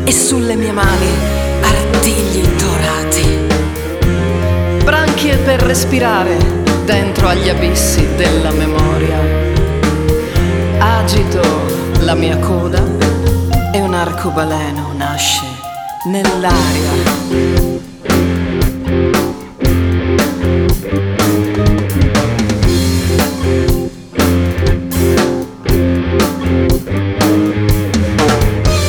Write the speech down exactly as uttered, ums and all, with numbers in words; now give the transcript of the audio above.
e sulle mie mani artigli dorati. Branchie per respirare dentro agli abissi della memoria. Agito la mia coda e un arcobaleno nasce nell'aria.